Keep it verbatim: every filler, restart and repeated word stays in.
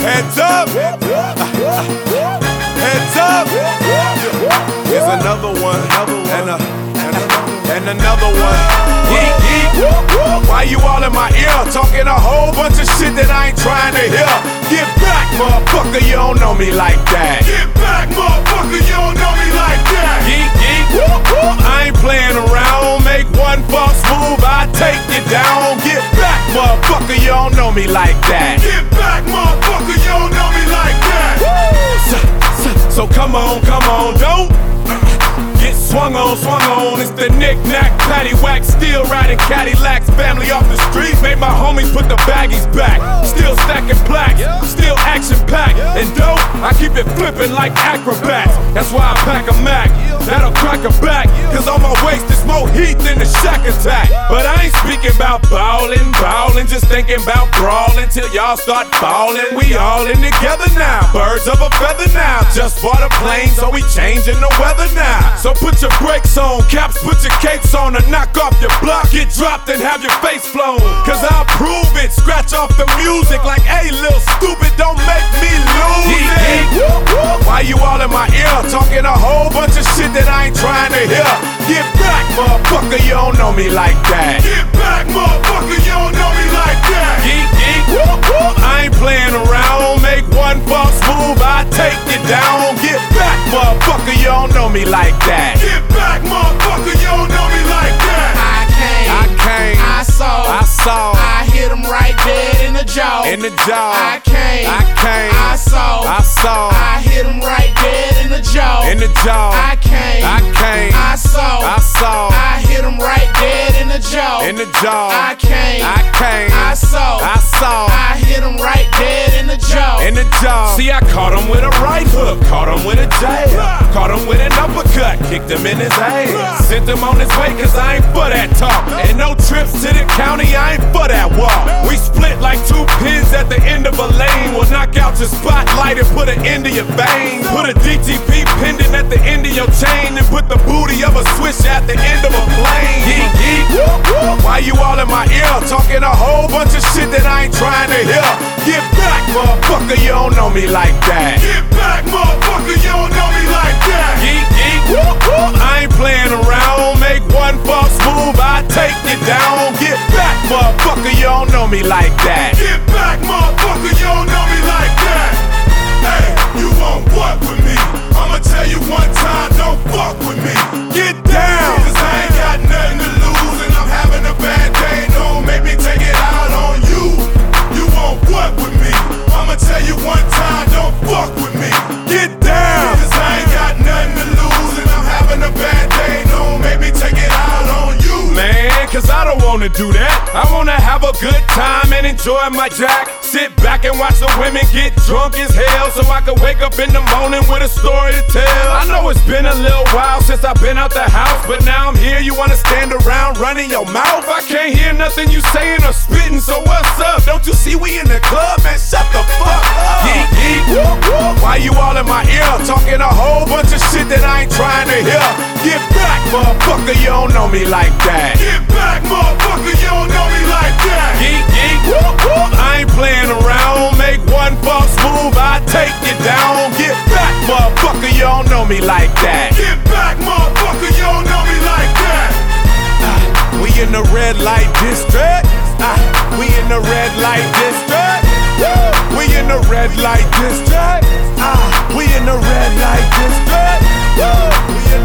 Heads up. Heads up. Here's another one. And, a, and, a, and another one. Geek, geek. Why you all in my ear? Talking a whole bunch of shit that I ain't trying to hear. Get back, motherfucker, you don't know me like that. Get back, motherfucker, you don't know me like that. Geek, geek. I ain't playing around. Make one false move, I take you down. Get back, motherfucker, you don't know me like that. Get back, motherfucker, you don't know me like that. So, so, so come on, come on, don't get swung on, swung on. It's the knick-knack, paddywhack, still riding Cadillacs. Family off the streets, made my homies put the baggies back. Still stacking plaques, still action-packed. And dope, I keep it flipping like acrobats. That's why I pack a Mac, that'll crack a back. Cause on my waist is more heat than the Shack Attack. But I ain't speaking about ballin', ballin', just thinking about brawling till y'all start ballin'. We all in together now, birds of a feather now. Just bought a plane, so we changing the weather now. So put your brakes on, caps, put your capes on, and knock off your block. Get dropped and have your face flown. Cause I'll prove it, scratch off the music like, hey, little stupid, don't make me lose it. Why you all in my ear, talking a whole bunch of shit that I ain't trying to hear? Get back, motherfucker, you don't know me like that. Get back, motherfucker, you don't know me like that. Geek, geek, I ain't playing around. Make one false move, I take you down. Get back, motherfucker, you don't know me like that. Get back, motherfucker, you don't know me like that. I came, I came, I saw, I saw, I hit him right dead in the jaw. in the jaw. I came, I came, I saw, I saw, I hit him right dead in the jaw. in the jaw. I came, I came, I saw, I saw, I hit him right dead in the jaw. in the jaw. I came, I came, I saw, I saw, I hit him right dead in the jaw. in the jaw. See, I caught him with a right hook, caught him with a jab, caught him with an uppercut, kicked him in his ass, sent him on his way cause I ain't for that talk. And no trips to the county, I ain't for that walk. We split like two pins at the end of a lane. We'll knock out your spotlight and put an end to your veins. Put a D T P pendant at the end of your chain and put the booty of a switch at the end of a plane. Geek, geek. Why you all in my ear, talking a whole bunch of shit that I ain't trying to hear? Get back, motherfucker, you don't know me like that. Get back, motherfucker, you don't know me like that. Geek, geek. I ain't playing around. Make one false move, I take you down. Get back, motherfucker, you don't know me like that. Get back, motherfucker, you don't know me like that. Hey, you want what with me? I'ma tell you one time, don't fuck with me. Get down. Cause I ain't got nothing to lose and I'm having a bad day. Don't make me take it out on you. You want what with me? I'ma tell you one time, don't fuck with me. Get down. Cause I ain't got nothing to lose and I'm having a bad day. Don't make me take it out on you. Man, cause I don't wanna do that. I wanna have a good time and enjoy my jack. Sit back and watch the women get drunk as hell, so I can wake up in the morning with a story to tell. I know it's been a little while since I've been out the house, but now I'm here, you wanna stand around running your mouth? I can't hear nothing you saying or spitting, so what's up? Don't you see we in the club, man? Shut the fuck up. Geek, geek. Why you all in my ear, talking a whole bunch of shit that I ain't trying to hear? Get back, motherfucker, you don't know me like that. Get back, motherfucker, you don't know me like that. Geek, geek. I ain't playing around. Make one false move, I take you down. Get back, motherfucker, you don't know me like that. Get back, motherfucker, you don't know me like that. Uh, we in the red light district. Uh, we in the red light district. Woo! We in the red light district. Uh, we in the red light district. Woo! We in